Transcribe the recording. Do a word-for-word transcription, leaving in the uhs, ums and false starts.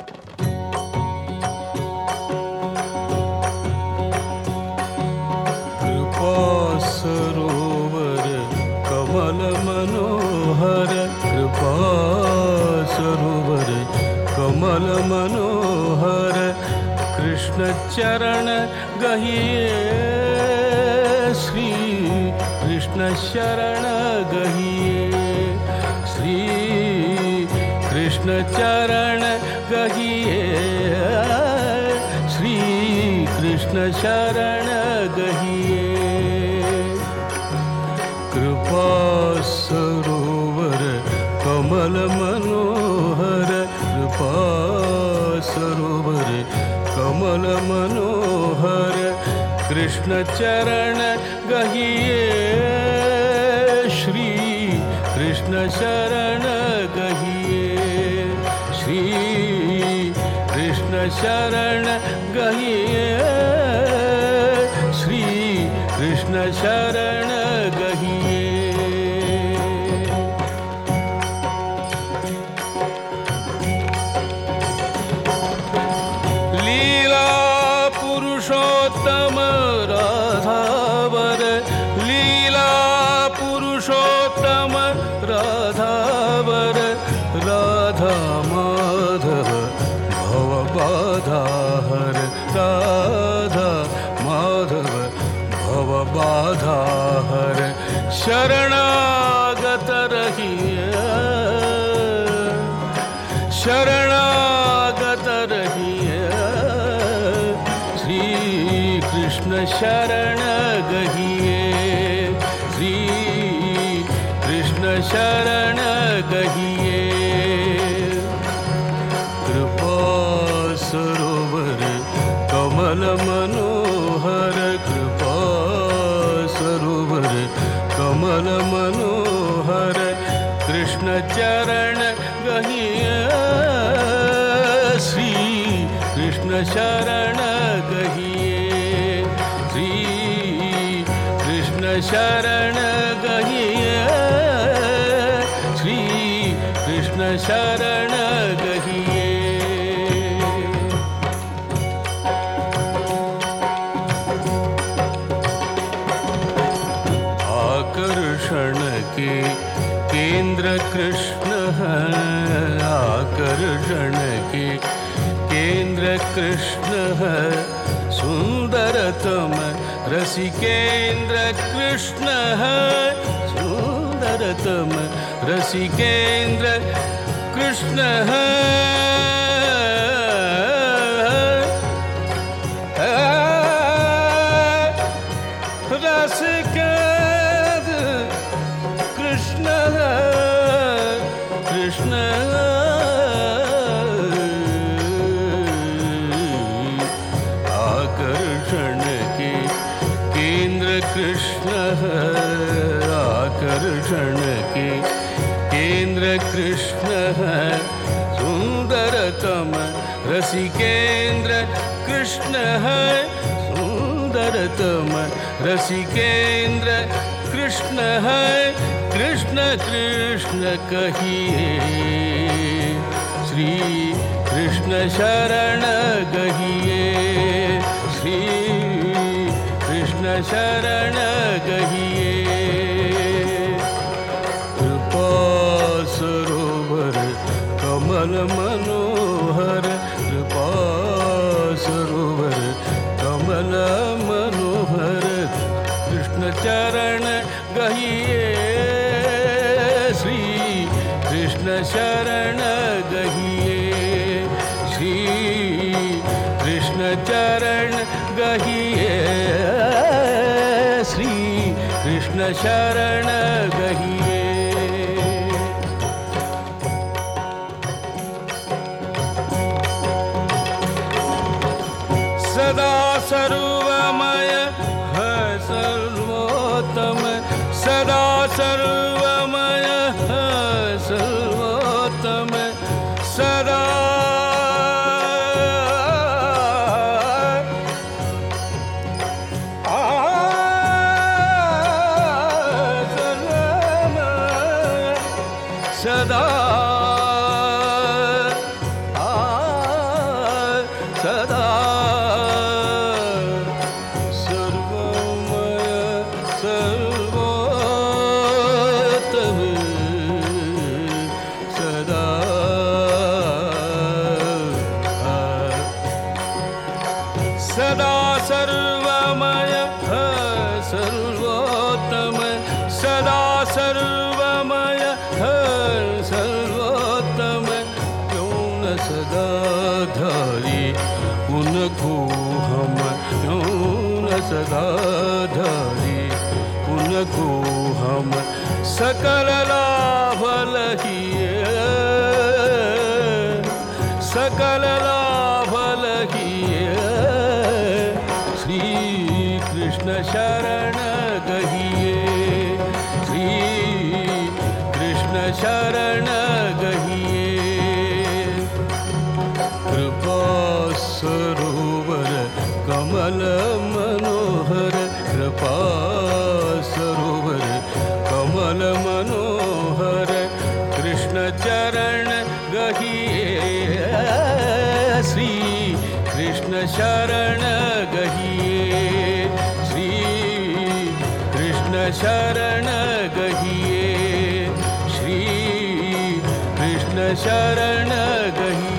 कृपा सरोवर कमल मनोहर, कृपा सरोवर कमल मनोहर, कृष्ण चरण गहिए श्री कृष्ण शरण गहिए, श्री कृष्ण चरण गहिए, श्री कृष्ण शरण गहिए। कृपा सरोवर कमल मनोहर, कृपा सरोवर कमल मनोहर, कृष्ण चरण गहिए श्री कृष्ण शरण गहिए, श्री कृष्ण शरण गहिए, श्री कृष्ण शरण गहिए। लीला पुरुषोत्तम राधावर, लीला पुरुषोत्तम राधावर, राधा माधव भव बाधाहर, राधा माधव भव बाधाहर, शरणागत रहिए, शरणागत रहिए, श्री कृष्ण शरण गहिए, श्री कृष्ण शरण गहिए। कृपा सरोवर कमल मनोहर, कृपा सरोवर कमल मनोहर, कृष्ण चरण गहिए, श्री कृष्ण शरण गहिए, श्री कृष्ण शरण गहिए, श्री कृष्ण शरण गहिए। आकर्षण के केंद्र कृष्ण है, आकर्षण के केंद्र कृष्ण है, सुंदरतम रसिकेंद्र कृष्ण है, सुंदरतम रसिकेंद्र कृष्ण है, रसिकेंद्र कृष्ण है, कृष्ण आकर्षण के केंद्र कृष्ण है, आकर्षण के केंद्र कृष्ण है, सुंदरतम रसिकेंद्र कृष्ण है, सुंदरतम रसिकेंद्र कृष्ण है, कृष्ण कृष्ण कहिए, श्री कृष्ण शरण गहिए, श्री कृष्ण शरण गहिए। कृपा सरोवर कमल मनोहर, कृपा सरोवर कमल मनोहर, कृष्ण चरण गहिए, श्री कृष्ण शरण गहिए, श्री कृष्ण चरण गहिए, श्री कृष्ण शरण गहिए। सदा सर्वमय है सर्वोत्तम, सदा सर्वमय है सर्वोत्तम, सदा सदा आ सर्वमय हर सर्वोत्तम क्यों न सदा धारी उनको हम क्यों न सदा धारी उनको हम सकल लाभ लहिए सकल लाभ लहिए श्री कृष्ण शरण गहिए श्री कृष्ण शरण गहिए कृपा सरोवर कमल मनोहर कृपा सरोवर कमल मनोहर कृष्ण चरण गहिए श्री कृष्ण शरण गहिए श्री कृष्ण शरण गहिए श्री कृष्ण शरण गहिए।